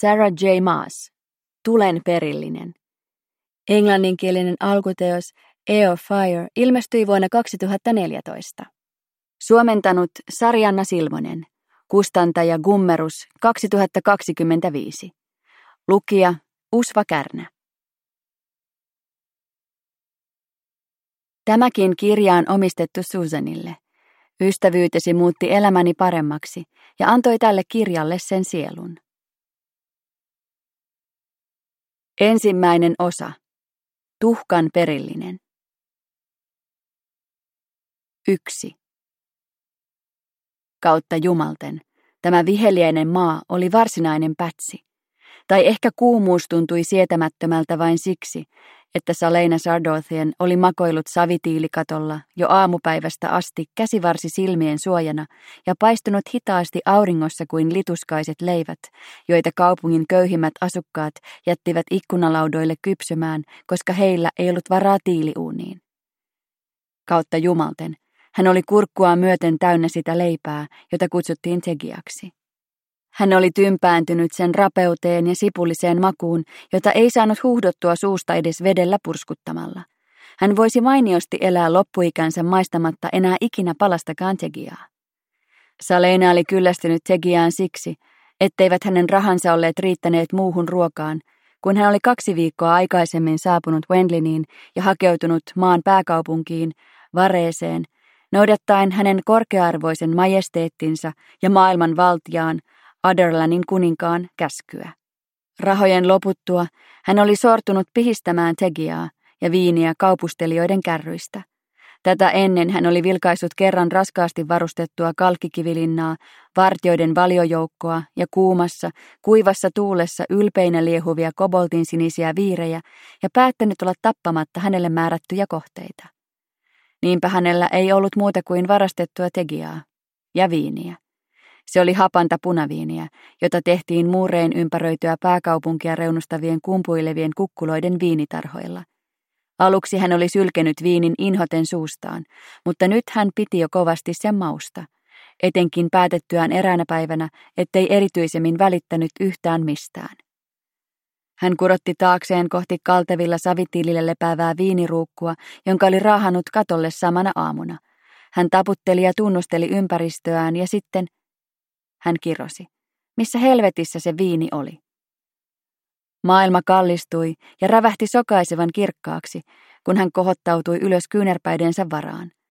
Sarah J. Maas, Tulen perillinen. Englanninkielinen alkuteos Air Fire ilmestyi vuonna 2014. Suomentanut Sarianna Silvonen, kustantaja Gummerus 2025. Lukija Usva Kärnä. Tämäkin kirja on omistettu Susanille. Ystävyytesi muutti elämäni paremmaksi ja antoi tälle kirjalle sen sielun. Ensimmäinen osa. Tuhkan perillinen. 1. Kautta jumalten, tämä viheliäinen maa oli varsinainen pätsi. Tai ehkä kuumuus tuntui sietämättömältä vain siksi, että Salena Sardothian oli makoillut savitiilikatolla jo aamupäivästä asti käsivarsi silmien suojana ja paistunut hitaasti auringossa kuin lituskaiset leivät, joita kaupungin köyhimmät asukkaat jättivät ikkunalaudoille kypsymään, koska heillä ei ollut varaa tiiliuuniin. Kautta jumalten, hän oli kurkkua myöten täynnä sitä leipää, jota kutsuttiin tegiaksi. Hän oli tympääntynyt sen rapeuteen ja sipulliseen makuun, jota ei saanut huuhdottua suusta edes vedellä purskuttamalla. Hän voisi mainiosti elää loppuikänsä maistamatta enää ikinä palastakaan tegiaa. Salena oli kyllästynyt tegiaan siksi, etteivät hänen rahansa olleet riittäneet muuhun ruokaan, kun hän oli 2 viikkoa aikaisemmin saapunut Wendliniin ja hakeutunut maan pääkaupunkiin, Vareeseen, noudattaen hänen korkea-arvoisen majesteettinsa ja maailman valtiaan, Aderlanin kuninkaan käskyä. Rahojen loputtua hän oli sortunut pihistämään tegiaa ja viiniä kaupustelijoiden kärryistä. Tätä ennen hän oli vilkaissut kerran raskaasti varustettua kalkkikivilinnaa, vartioiden valiojoukkoa ja kuumassa, kuivassa tuulessa ylpeinä liehuvia koboltinsinisiä viirejä ja päättänyt olla tappamatta hänelle määrättyjä kohteita. Niinpä hänellä ei ollut muuta kuin varastettua tegiaa ja viiniä. Se oli hapanta punaviiniä, jota tehtiin muurein ympäröityä pääkaupunkia reunustavien kumpuilevien kukkuloiden viinitarhoilla. Aluksi hän oli sylkenyt viinin inhoten suustaan, mutta nyt hän piti jo kovasti sen mausta, etenkin päätettyään eräänä päivänä, ettei erityisemmin välittänyt yhtään mistään. Hän kurotti taakseen kohti kaltevilla savitiilillä lepäävää viiniruukkua, jonka oli raahannut katolle samana aamuna. Hän taputteli ja tunnusteli ympäristöään ja sitten hän kirosi. Missä helvetissä se viini oli? Maailma kallistui ja rävähti sokaisevan kirkkaaksi, kun hän kohottautui ylös kyynärpäidensä varaan.